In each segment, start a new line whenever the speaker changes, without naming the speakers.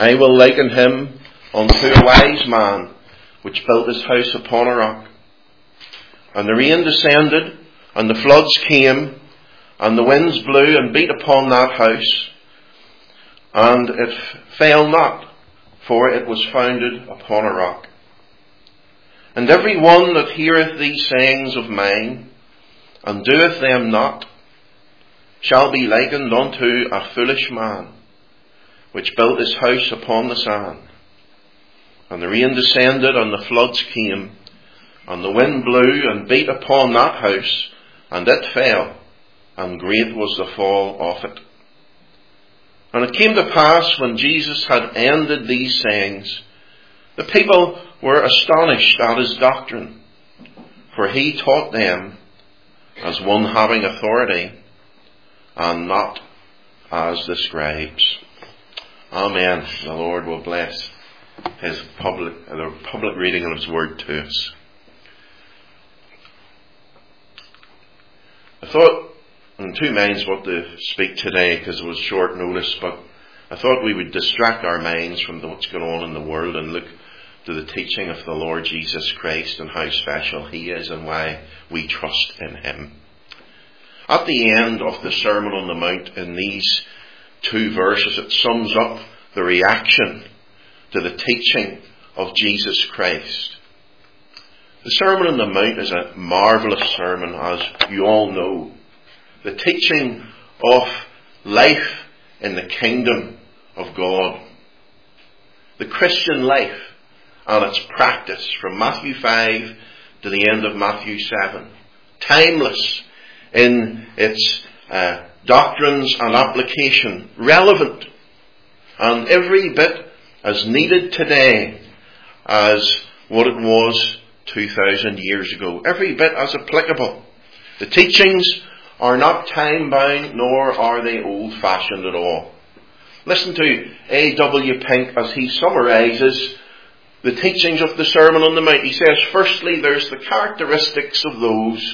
I will liken him unto a wise man, which built his house upon a rock. And the rain descended, and the floods came, and the winds blew and beat upon that house, and it fell not, for it was founded upon a rock. And every one that heareth these sayings of mine, and doeth them not, shall be likened unto a foolish man, which built his house upon the sand. And the rain descended, and the floods came, and the wind blew and beat upon that house, and it fell, and great was the fall of it. And it came to pass, when Jesus had ended these sayings, the people were astonished at his doctrine, for he taught them as one having authority, and not as the scribes. Amen. The Lord will bless the public reading of his word to us. I thought in two minds what to speak today, because it was short notice, but I thought we would distract our minds from what's going on in the world and look to the teaching of the Lord Jesus Christ and how special he is and why we trust in him. At the end of the Sermon on the Mount, in these two verses, it sums up the reaction to the teaching of Jesus Christ. The Sermon on the Mount is a marvellous sermon, as you all know. The teaching of life in the kingdom of God. The Christian life and its practice from Matthew 5 to the end of Matthew 7. Timeless in its doctrines and application. Relevant and every bit as needed today as what it was 2,000 years ago. Every bit as applicable. The teachings are not time-bound, nor are they old-fashioned at all. Listen to A.W. Pink as he summarises the teachings of the Sermon on the Mount. He says, firstly, there's the characteristics of those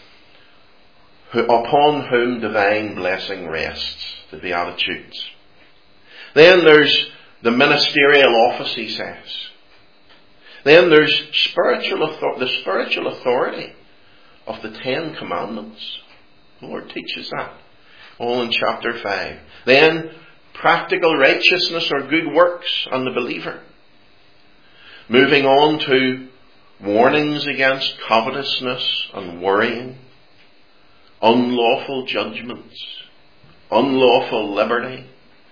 upon whom divine blessing rests, the Beatitudes. Then there's the ministerial office, he says. Then there's the spiritual authority of the 10 Commandments. The Lord teaches that, all in chapter 5. Then practical righteousness or good works on the believer. Moving on to warnings against covetousness and worrying, unlawful judgments, unlawful liberty,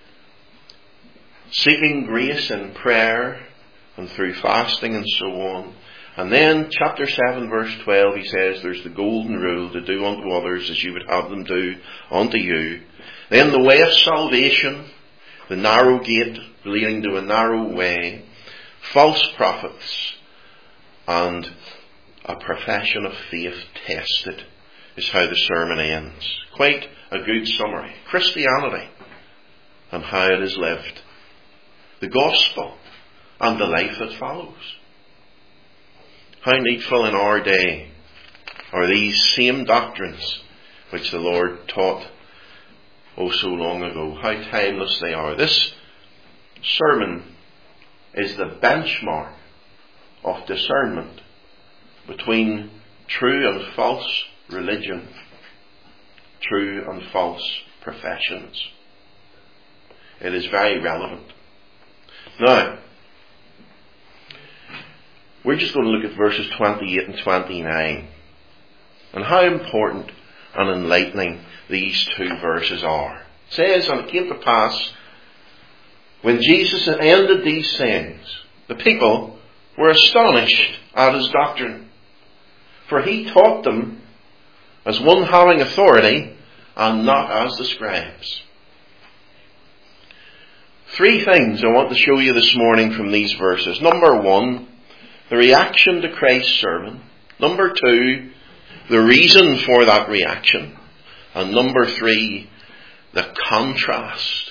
seeking grace in prayer and through fasting and so on. And then chapter 7 verse 12 he says there's the golden rule to do unto others as you would have them do unto you. Then the way of salvation, the narrow gate leading to a narrow way, false prophets, and a profession of faith tested is how the sermon ends. Quite a good summary. Christianity and how it is lived. The gospel and the life that follows. How needful in our day are these same doctrines which the Lord taught so long ago. How timeless they are. This sermon is the benchmark of discernment between true and false religion, true and false professions. It is very relevant. Now, we're just going to look at verses 28 and 29 and how important and enlightening these two verses are. It says, and it came to pass, when Jesus had ended these sayings, the people were astonished at his doctrine, for he taught them as one having authority and not as the scribes. Three things I want to show you this morning from these verses. Number one, the reaction to Christ's sermon. Number two, the reason for that reaction. And number three, the contrast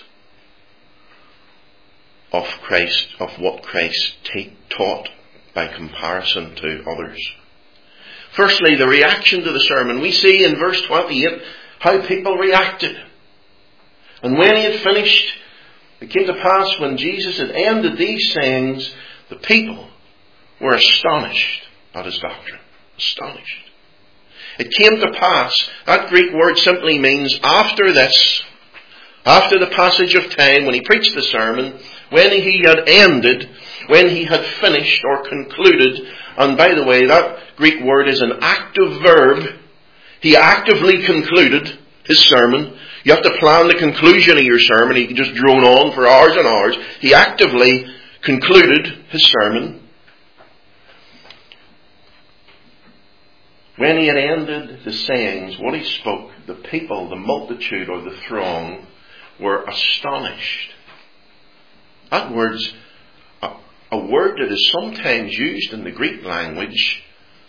of what Christ taught by comparison to others. Firstly, the reaction to the sermon. We see in verse 28 how people reacted. And when he had finished It came to pass when Jesus had ended these sayings, the people were astonished at his doctrine. Astonished. It came to pass, that Greek word simply means after this, after the passage of time, when he preached the sermon, when he had ended, when he had finished or concluded, and by the way, that Greek word is an active verb. He actively concluded his sermon. You have to plan the conclusion of your sermon. He can just drone on for hours and hours. He actively concluded his sermon. When he had ended the sayings, what he spoke, the people, the multitude or the throng were astonished. That word's a word that is sometimes used in the Greek language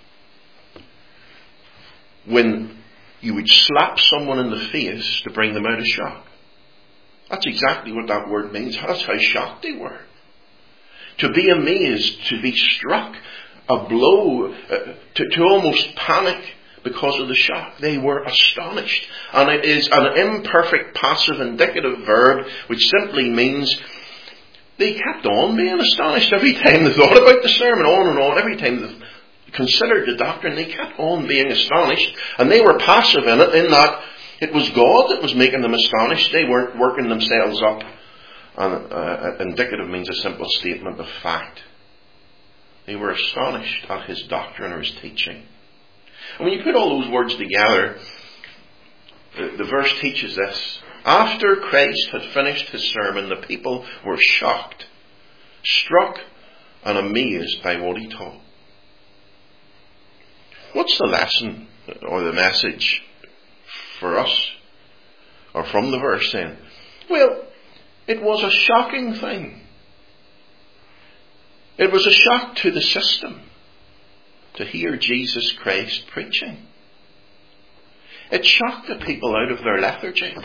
when you would slap someone in the face to bring them out of shock. That's exactly what that word means. That's how shocked they were. To be amazed, to be struck, a blow, to almost panic because of the shock. They were astonished. And it is an imperfect passive indicative verb which simply means they kept on being astonished every time they thought about the sermon, on and on, every time they considered the doctrine, they kept on being astonished. And they were passive in it, in that it was God that was making them astonished. They weren't working themselves up. And indicative means a simple statement of fact. They were astonished at his doctrine or his teaching. And when you put all those words together, the verse teaches this. After Christ had finished his sermon, the people were shocked, struck and amazed by what he taught. What's the lesson or the message for us, or from the verse then? Well, it was a shocking thing. It was a shock to the system to hear Jesus Christ preaching. It shocked the people out of their lethargy.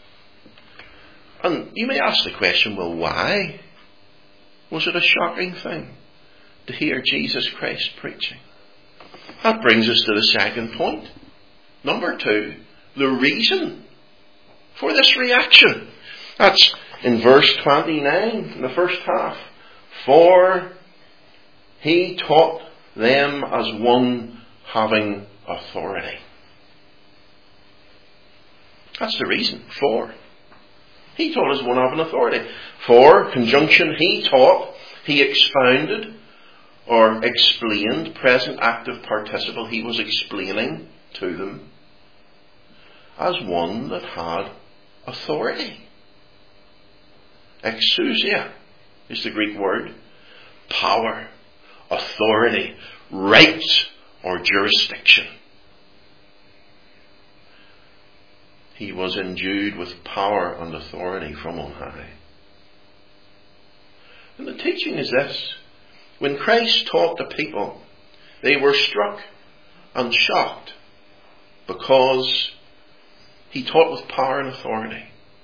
And you may ask the question, well, why was it a shocking thing to hear Jesus Christ preaching? That brings us to the second point. Number 2, the reason for this reaction. That's in verse 29, in the first half. For he taught them as one having authority. That's the reason. For. He taught as one having authority. For, conjunction, he taught, he expounded, or explained, present active participle, he was explaining to them as one that had authority. Exousia is the Greek word. Power, authority, right, or jurisdiction. He was endued with power and authority from on high. And the teaching is this. When Christ taught the people, they were struck and shocked because he taught with power and authority.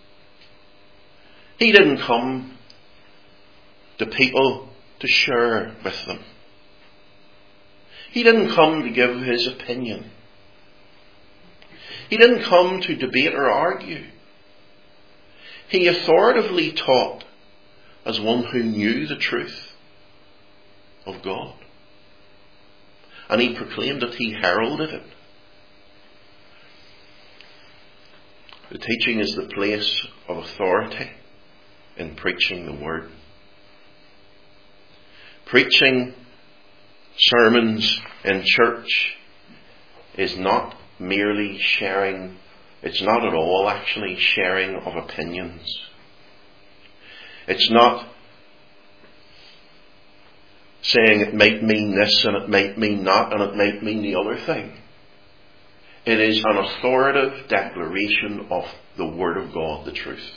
He didn't come to people to share with them. He didn't come to give his opinion. He didn't come to debate or argue. He authoritatively taught as one who knew the truth of God. And he proclaimed it, he heralded it. The teaching is the place of authority in preaching the word. Preaching sermons in church is not merely sharing, it's not at all actually sharing of opinions. It's not saying it might mean this and it might mean that and it might mean the other thing. It is an authoritative declaration of the Word of God, the truth.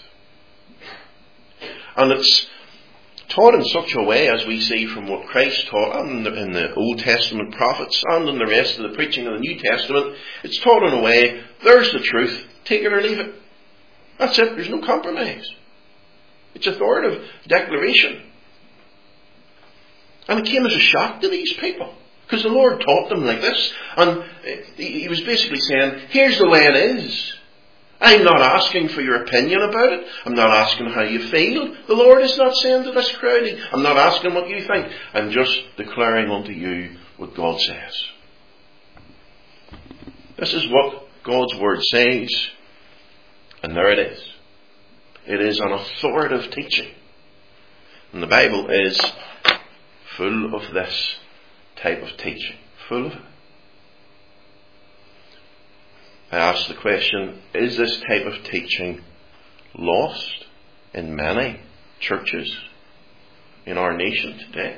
And it's taught in such a way, as we see from what Christ taught in the Old Testament prophets and in the rest of the preaching of the New Testament, it's taught in a way, there's the truth, take it or leave it. That's it, there's no compromise. It's authoritative declaration. And it came as a shock to these people, because the Lord taught them like this, and he was basically saying, here's the way it is. I'm not asking for your opinion about it. I'm not asking how you feel. The Lord is not saying to this crowd, I'm not asking what you think. I'm just declaring unto you what God says. This is what God's Word says. And there it is. It is an authoritative teaching. And the Bible is full of this type of teaching. Full of it. I ask the question, is this type of teaching lost in many churches in our nation today?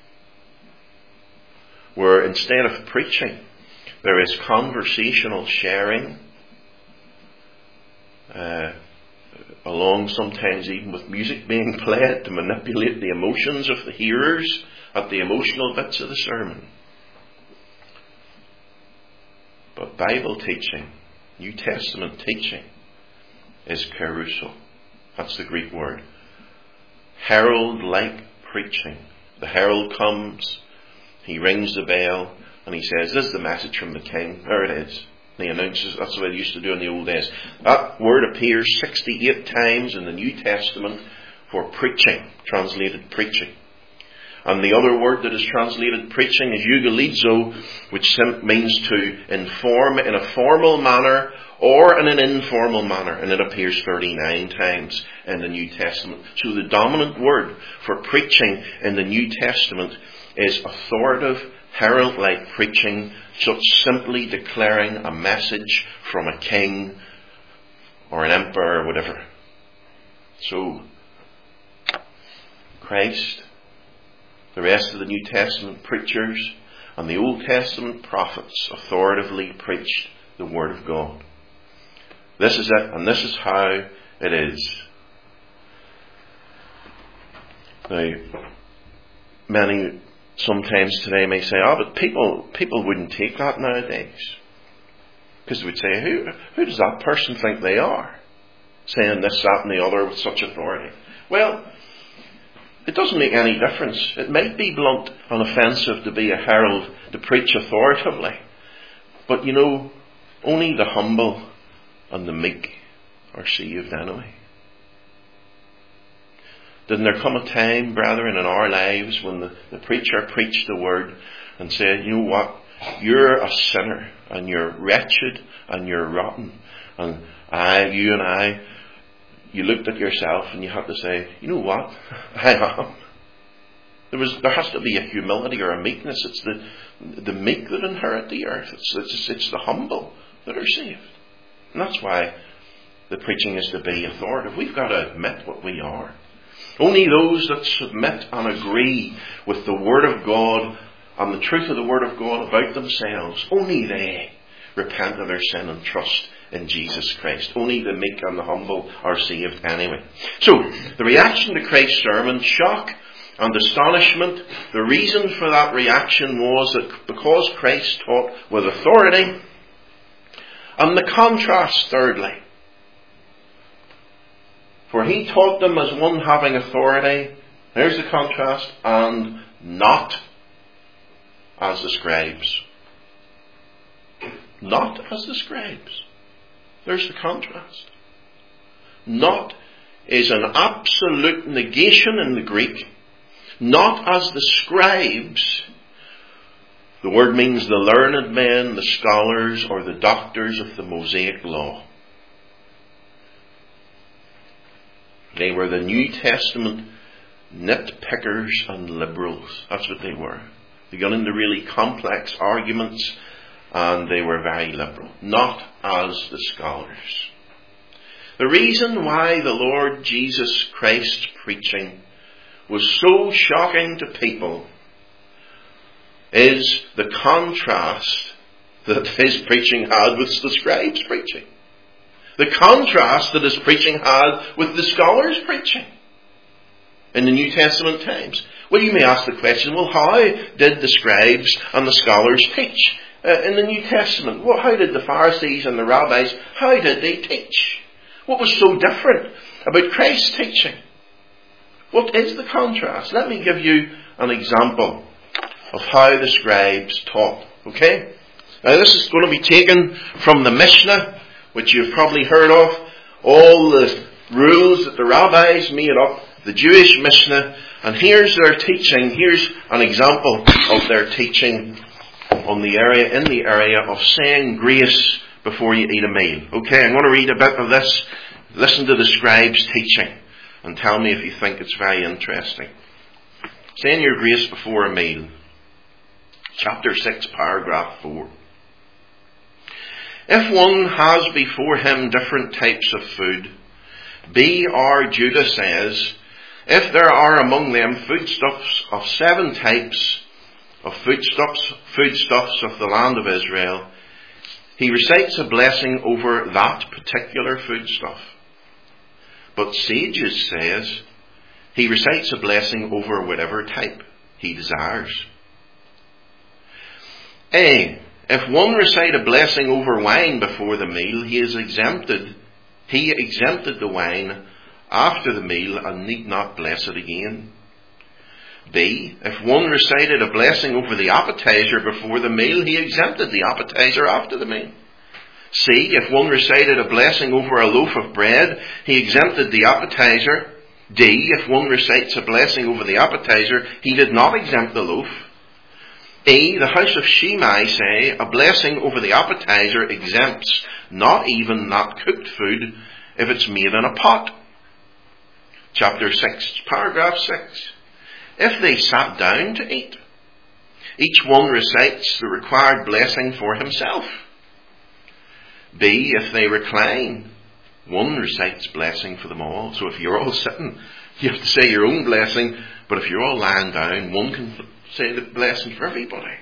Where instead of preaching, there is conversational sharing, along sometimes even with music being played to manipulate the emotions of the hearers at the emotional bits of the sermon. But Bible teaching, New Testament teaching, is kerusso. That's the Greek word. Herald-like preaching. The herald comes, he rings the bell, and he says, this is the message from the king. There it is. He announces, that's what they used to do in the old days. That word appears 68 times in the New Testament for preaching, translated preaching. And the other word that is translated preaching is eugulizo, which means to inform in a formal manner or in an informal manner. And it appears 39 times in the New Testament. So the dominant word for preaching in the New Testament is authoritative, herald-like preaching, just simply declaring a message from a king or an emperor or whatever. So, Christ, the rest of the New Testament preachers, and the Old Testament prophets authoritatively preached the Word of God. This is it, and this is how it is. Now, many sometimes today may say, but people wouldn't take that nowadays. Because they would say, who does that person think they are? Saying this, that and the other with such authority. Well, it doesn't make any difference. It might be blunt and offensive to be a herald, to preach authoritatively. But only the humble and the meek are saved anyway. Didn't there come a time, brethren, in our lives when the preacher preached the word and said, you know what, you're a sinner and you're wretched and you're rotten. And you looked at yourself and you had to say, you know what, I am. There has to be a humility or a meekness. It's the meek that inherit the earth. It's the humble that are saved. And that's why the preaching is to be authoritative. We've got to admit what we are. Only those that submit and agree with the Word of God and the truth of the Word of God about themselves, only they repent of their sin and trust in Jesus Christ. Only the meek and the humble are saved anyway. So, the reaction to Christ's sermon, shock and astonishment. The reason for that reaction was that because Christ taught with authority, and the contrast, thirdly, for he taught them as one having authority, there's the contrast, and not as the scribes. Not as the scribes. There's the contrast. Not is an absolute negation in the Greek. Not as the scribes. The word means the learned men, the scholars, or the doctors of the Mosaic law. They were the New Testament nitpickers and liberals. That's what they were. They got into really complex arguments and they were very liberal. Not as the scholars. The reason why the Lord Jesus Christ's preaching was so shocking to people is the contrast that his preaching had with the scribes' preaching. The contrast that his preaching had with the scholars' preaching in the New Testament times. Well, you may ask the question, well, how did the scribes and the scholars teach in the New Testament? Well, how did the Pharisees and the rabbis, how did they teach? What was so different about Christ's teaching? What is the contrast? Let me give you an example of how the scribes taught. Okay? Now this is going to be taken from the Mishnah, which you've probably heard of, all the rules that the rabbis made up, the Jewish Mishnah, and here's their teaching. Here's an example of their teaching in the area of saying grace before you eat a meal. Okay, I'm going to read a bit of this. Listen to the scribe's teaching and tell me if you think it's very interesting. Saying your grace before a meal. Chapter 6, paragraph 4. If one has before him different types of food, B.R. Judah says, if there are among them foodstuffs of 7 types of foodstuffs of the land of Israel, he recites a blessing over that particular foodstuff. But Sages says he recites a blessing over whatever type he desires. A. If one recite a blessing over wine before the meal, he exempted the wine after the meal and need not bless it again. B. If one recited a blessing over the appetizer before the meal, he exempted the appetizer after the meal. C. If one recited a blessing over a loaf of bread, he exempted the appetizer. D. If one recites a blessing over the appetizer, he did not exempt the loaf. E. The house of Shimei say a blessing over the appetizer exempts not even that cooked food if it's made in a pot. Chapter 6, paragraph 6. If they sat down to eat, each one recites the required blessing for himself. B. If they recline, one recites blessing for them all. So if you're all sitting, you have to say your own blessing, but if you're all lying down, one can say the blessing for everybody.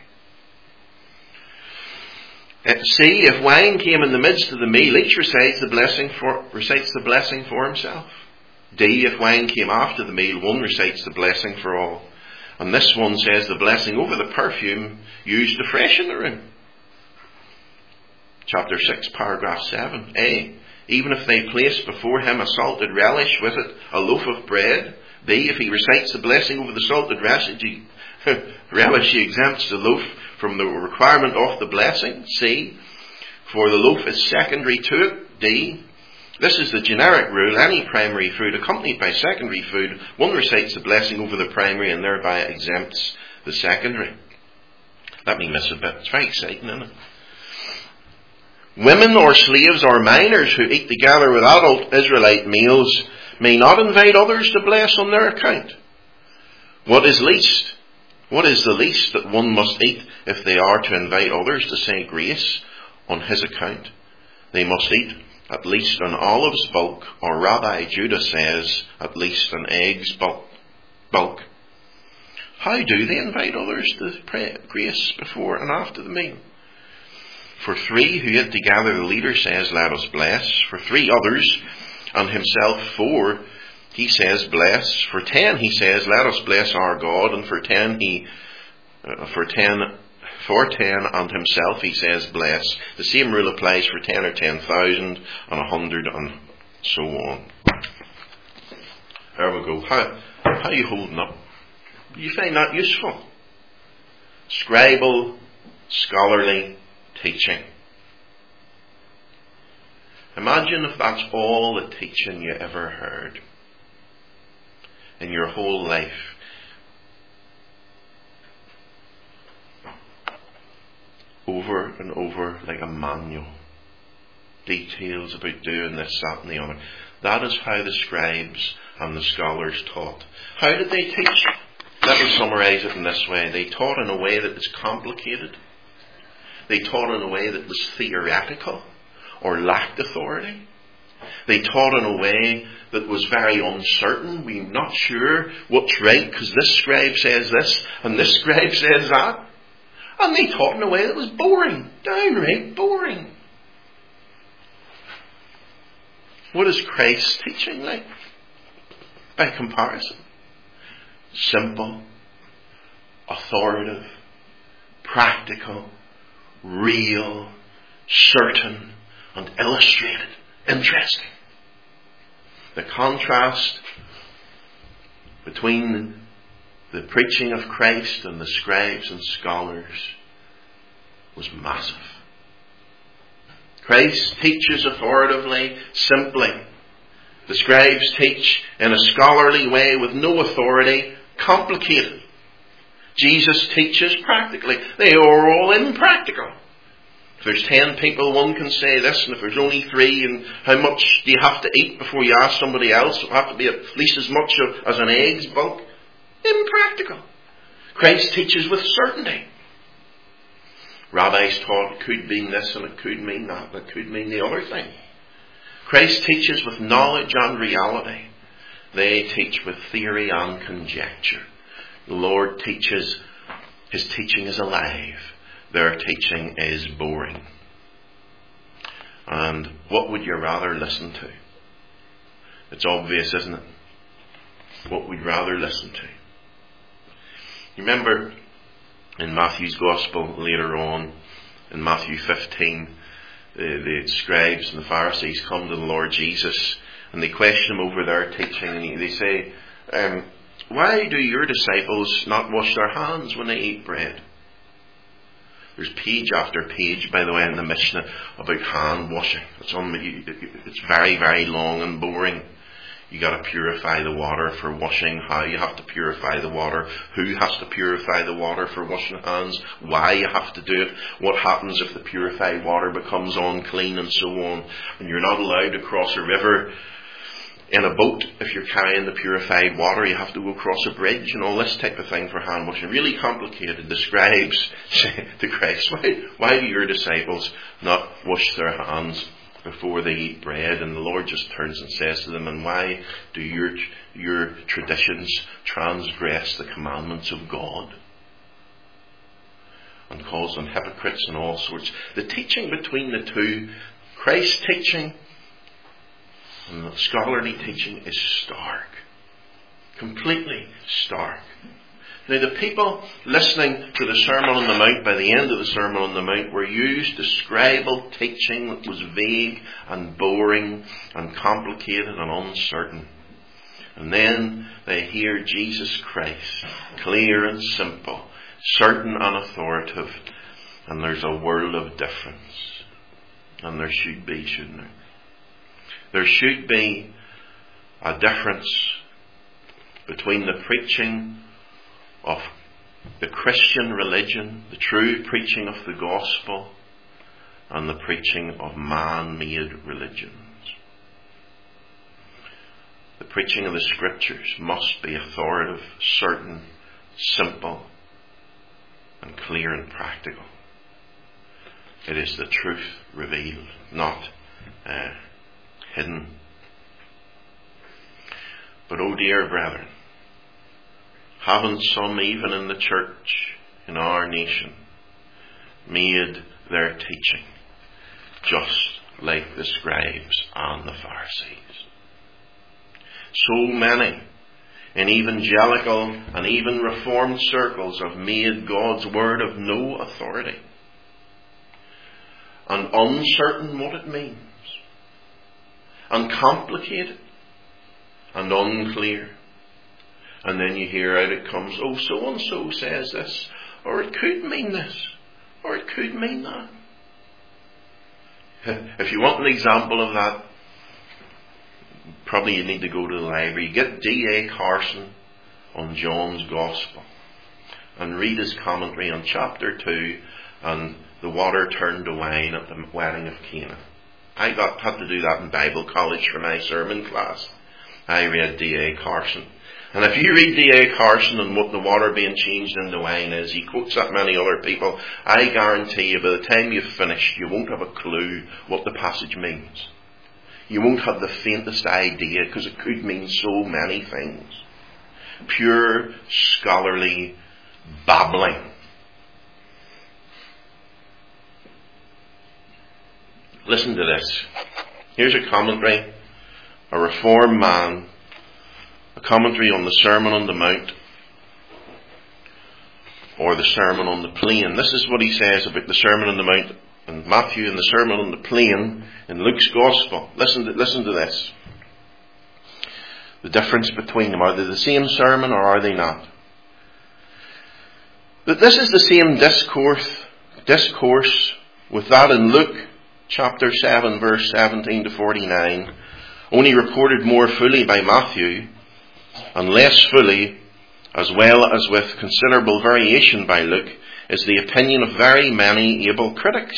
C. If wine came in the midst of the meal, each recites the blessing for himself. D. If wine came after the meal, one recites the blessing for all. And this one says the blessing over the perfume used to freshen the room. Chapter 6, paragraph 7. A. Even if they place before him a salted relish with it, a loaf of bread. B. If he recites the blessing over the salted relish, he exempts the loaf from the requirement of the blessing. C. For the loaf is secondary to it. D. This is the generic rule. Any primary food accompanied by secondary food, one recites the blessing over the primary and thereby exempts the secondary. Let me miss a bit. It's very exciting, isn't it? Women or slaves or minors who eat together with adult Israelite meals may not invite others to bless on their account. What is the least that one must eat if they are to invite others to say grace on his account? They must eat at least an olive's bulk, or Rabbi Judah says at least an egg's bulk. How do they invite others to pray grace before and after the meal? For 3 who eat together, the leader says, let us bless. For 3 others, and himself 4, he says, bless. For 10, he says, let us bless our God. And for 10 and himself, he says, bless. The same rule applies for 10 or 10,000 and 100 and so on. There we go. How are you holding up? Do you find that useful? Scribal, scholarly teaching. Imagine if that's all the teaching you ever heard in your whole life. Over and over like a manual. Details about doing this, that and the other. That is how the scribes and the scholars taught. How did they teach? Let me summarise it in this way. They taught in a way that was complicated. They taught in a way that was theoretical or lacked authority. They taught in a way that was very uncertain. We're not sure what's right because this scribe says this and this scribe says that. And they taught in a way that was boring, downright boring. What is Christ's teaching like? By comparison, simple, authoritative, practical, real, certain, and illustrated. Interesting. The contrast between the preaching of Christ and the scribes and scholars was massive. Christ teaches authoritatively, simply. The scribes teach in a scholarly way with no authority, complicated. Jesus teaches practically. They are all impractical. If there's 10 people, one can say this, and if there's only 3, and how much do you have to eat before you ask somebody else? It will have to be at least as much as an egg's bulk. Impractical. Christ teaches with certainty. Rabbis taught it could mean this and it could mean that, and it could mean the other thing. Christ teaches with knowledge and reality. They teach with theory and conjecture. The Lord teaches, His teaching is alive. Their teaching is boring. And what would you rather listen to? It's obvious, isn't it? What we'd rather listen to. You remember in Matthew's Gospel later on, in Matthew 15, the scribes and the Pharisees come to the Lord Jesus and they question Him over their teaching, and they say, why do your disciples not wash their hands when they eat bread? There's page after page, by the way, in the Mishnah about hand washing. It's very, very long and boring. You got to purify the water for washing. How you have to purify the water. Who has to purify the water for washing hands. Why you have to do it. What happens if the purified water becomes unclean, and so on. And you're not allowed to cross a river in a boat. If you're carrying the purified water, you have to go across a bridge and all this type of thing for hand washing. Really complicated. The scribes say to Christ, why do your disciples not wash their hands before they eat bread? And the Lord just turns and says to them, and why do your traditions transgress the commandments of God? And calls them hypocrites and all sorts. The teaching between the two, Christ's teaching and the scholarly teaching, is stark. Completely stark. Now the people listening to the Sermon on the Mount, by the end of the Sermon on the Mount, were used to scribal teaching that was vague and boring and complicated and uncertain. And then they hear Jesus Christ, clear and simple, certain and authoritative, and there's a world of difference. And there should be, shouldn't there? There should be a difference between the preaching of the Christian religion, the true preaching of the gospel, and the preaching of man-made religions. The preaching of the scriptures must be authoritative, certain, simple, and clear and practical. It is the truth revealed, not hidden. But oh dear brethren, haven't some even in the church in our nation made their teaching just like the scribes and the Pharisees? So many in evangelical and even reformed circles have made God's word of no authority and uncertain what it means, and complicated and unclear. And then you hear out it comes, oh, so-and-so says this, or it could mean this, or it could mean that. If you want an example of that, probably you need to go to the library. Get D.A. Carson on John's Gospel and read his commentary on chapter 2 and the water turned to wine at the wedding of Cana. I had to do that in Bible college for my sermon class. I read D.A. Carson. And if you read D.A. Carson and what the water being changed into wine is, he quotes that many other people, I guarantee you by the time you've finished, you won't have a clue what the passage means. You won't have the faintest idea, because it could mean so many things. Pure, scholarly babbling. Listen to this. Here's a commentary, a reformed man, a commentary on the Sermon on the Mount, or the Sermon on the Plain. This is what he says about the Sermon on the Mount in Matthew and the Sermon on the Plain in Luke's Gospel. Listen to this. The difference between them. Are they the same sermon or are they not? But this is the same discourse with that in Luke chapter 7, verse 17 to 49, only recorded more fully by Matthew, and less fully, as well as with considerable variation by Luke, is the opinion of very many able critics.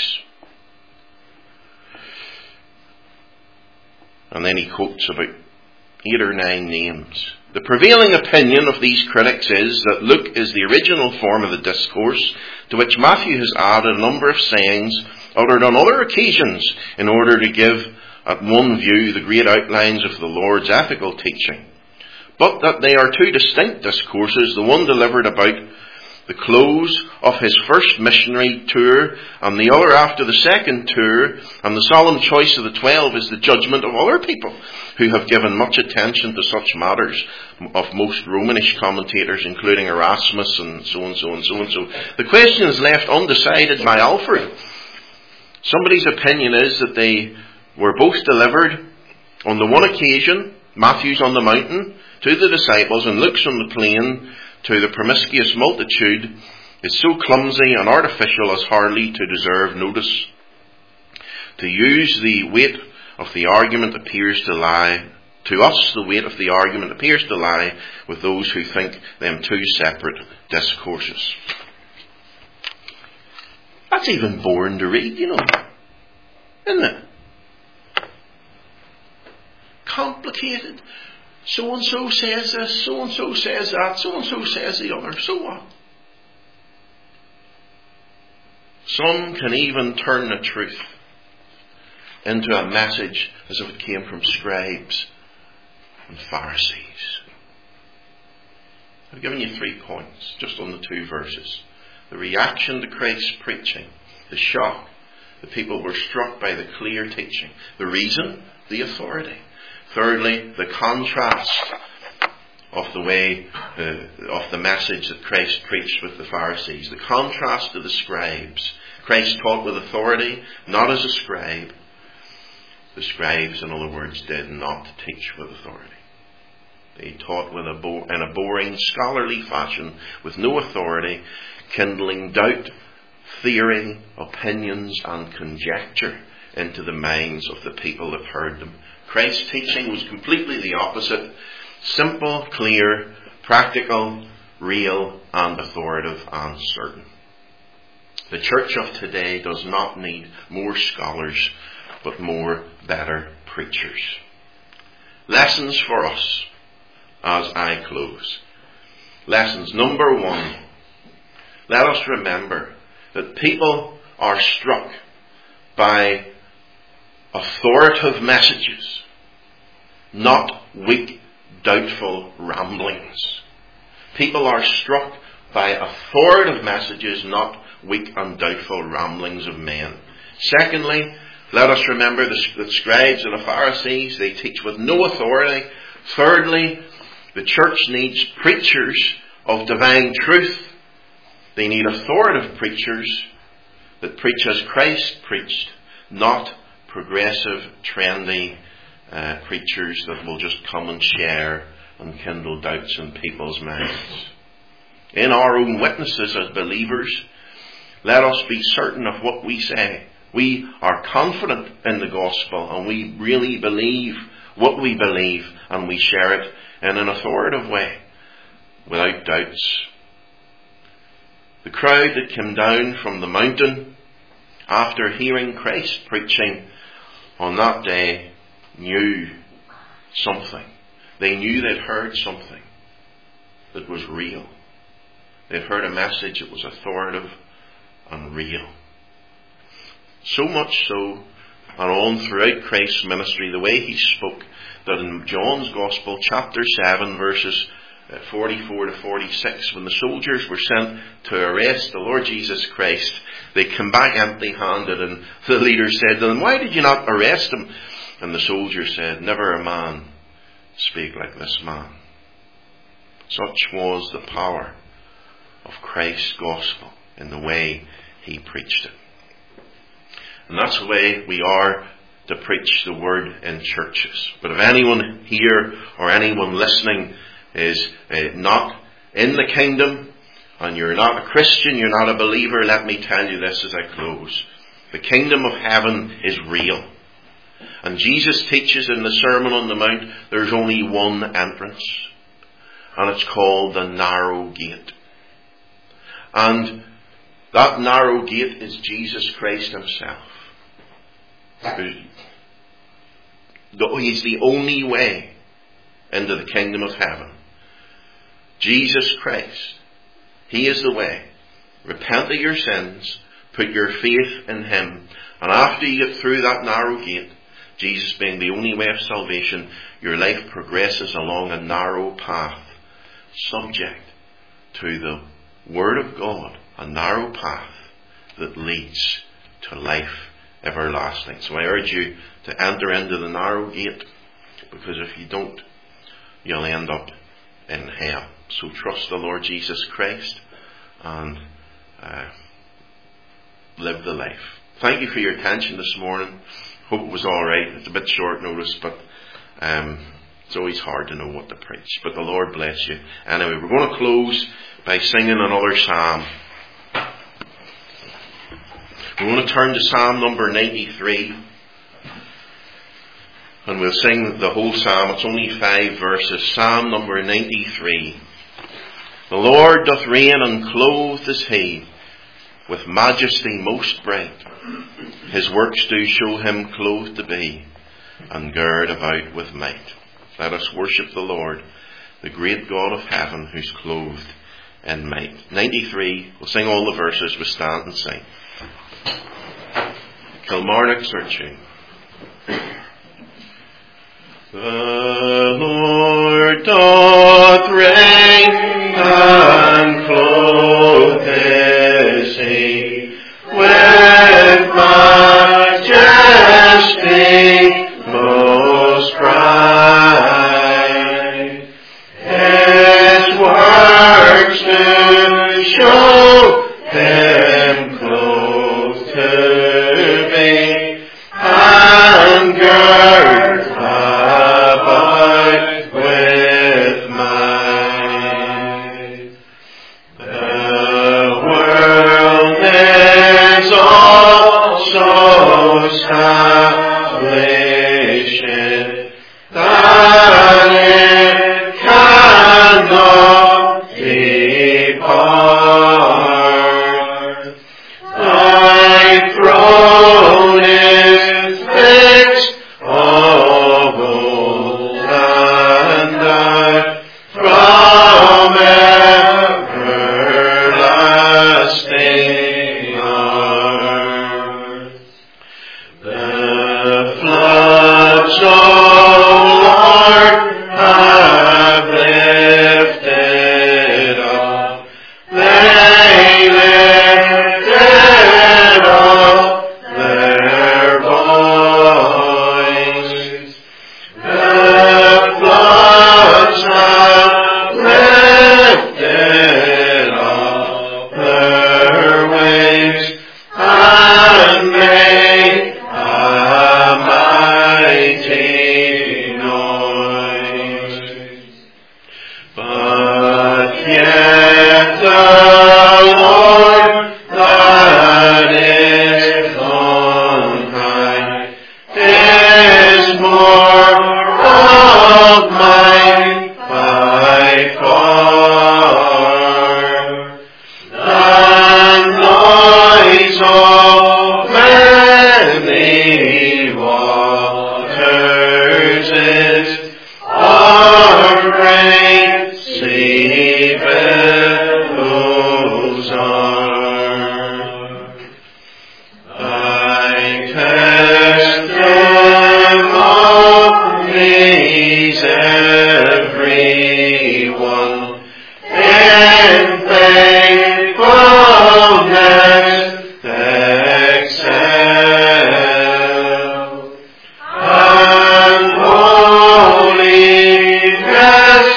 And then he quotes about 8 or 9 names. The prevailing opinion of these critics is that Luke is the original form of the discourse, to which Matthew has added a number of sayings uttered on other occasions in order to give at one view the great outlines of the Lord's ethical teaching. But that they are 2 distinct discourses, the one delivered about the close of his first missionary tour, and the other after the second tour, and the solemn choice of the 12 is the judgment of other people who have given much attention to such matters, of most Romanish commentators, including Erasmus and so and so and so and so. The question is left undecided by Alfred. Somebody's opinion is that they were both delivered on the one occasion, Matthew's on the mountain, to the disciples, and Luke's on the plain to the promiscuous multitude, is so clumsy and artificial as hardly to deserve notice. To use the weight of the argument appears to lie, to us the weight of the argument appears to lie with those who think them 2 separate discourses. That's even boring to read, you know, isn't it? Complicated. So-and-so says this, so-and-so says that, so-and-so says the other. So what? Some can even turn the truth into a message as if it came from scribes and Pharisees. I've given you 3 points just on the 2 verses. The reaction to Christ's preaching, the shock. The people were struck by the clear teaching. The reason, the authority. Thirdly, the contrast of the way, of the message that Christ preached with the Pharisees. The contrast to the scribes. Christ taught with authority, not as a scribe. The scribes, in other words, did not teach with authority. They taught in a boring, scholarly fashion, with no authority, kindling doubt, theory, opinions, and conjecture into the minds of the people that heard them. Christ's teaching was completely the opposite. Simple, clear, practical, real, and authoritative and certain. The church of today does not need more scholars, but more better preachers. Lessons for us as I close. Lessons. Number 1. Let us remember that people are struck by authoritative messages, not weak, doubtful ramblings. People are struck by authoritative messages, not weak and doubtful ramblings of men. Secondly, let us remember the scribes and the Pharisees, they teach with no authority. Thirdly, the church needs preachers of divine truth. They need authoritative preachers that preach as Christ preached, not progressive, trendy preachers that will just come and share and kindle doubts in people's minds. In our own witnesses as believers, let us be certain of what we say. We are confident in the gospel and we really believe what we believe, and we share it in an authoritative way, without doubts. The crowd that came down from the mountain after hearing Christ preaching on that day knew something. They knew they'd heard something that was real. They'd heard a message that was authoritative and real. So much so, and on throughout Christ's ministry, the way he spoke, that in John's Gospel, chapter 7, verses 44 to 46, when the soldiers were sent to arrest the Lord Jesus Christ, they came back empty-handed, and the leader said to them, "Why did you not arrest him?" And the soldiers said, "Never a man spake like this man." Such was the power of Christ's gospel in the way he preached it. And that's the way we are to preach the word in churches. But if anyone here or anyone listening is not in the kingdom, and you're not a Christian, you're not a believer, let me tell you this as I close. The kingdom of heaven is real. And Jesus teaches in the Sermon on the Mount there's only one entrance. And it's called the narrow gate. And that narrow gate is Jesus Christ himself. He's the only way into the kingdom of heaven. Jesus Christ. He is the way. Repent of your sins. Put your faith in him. And after you get through that narrow gate, Jesus being the only way of salvation, your life progresses along a narrow path, subject to the Word of God, a narrow path that leads to life everlasting. So I urge you to enter into the narrow gate, because if you don't, you'll end up in hell. So trust the Lord Jesus Christ and live the life. Thank you for your attention this morning. Hope it was alright. It's a bit short notice, but it's always hard to know what to preach. But the Lord bless you. Anyway, we're going to close by singing another psalm. We're going to turn to Psalm number 93. And we'll sing the whole psalm. It's only 5 verses. Psalm number 93. The Lord doth reign, and clothed is he with majesty most bright. His works do show him clothed to be, and gird about with might. Let us worship the Lord, the great God of heaven, who's clothed in might. 93. We'll sing all the verses. We stand and sing. Kilmarnock Searching. The Lord doth reign, and clothed is he with majesty most bright. His works do show him clothed to be, and gird about with might. The world is also salvation, that it cannot depart. Thy throne is fixed of old, and that from everlasting art. The floods, O Lord, have lifted up. They lifted up their voice. The floods have lifted up their waves, and made a mighty noise. But yet the Lord that is on high is more of mine by far. The noise of many waters is our great sea billows are. Thy testimonies every one in faithfulness excel, and holiness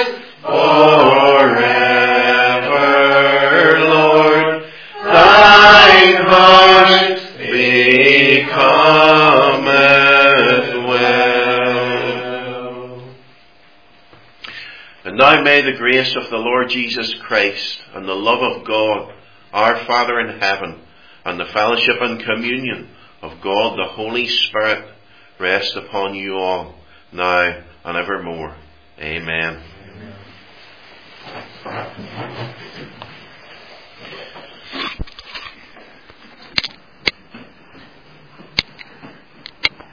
forever, Lord, thine heart becometh well. And now may the grace of the Lord Jesus Christ, and the love of God, our Father in heaven, and the fellowship and communion of God the Holy Spirit rest upon you all, now and evermore. Amen.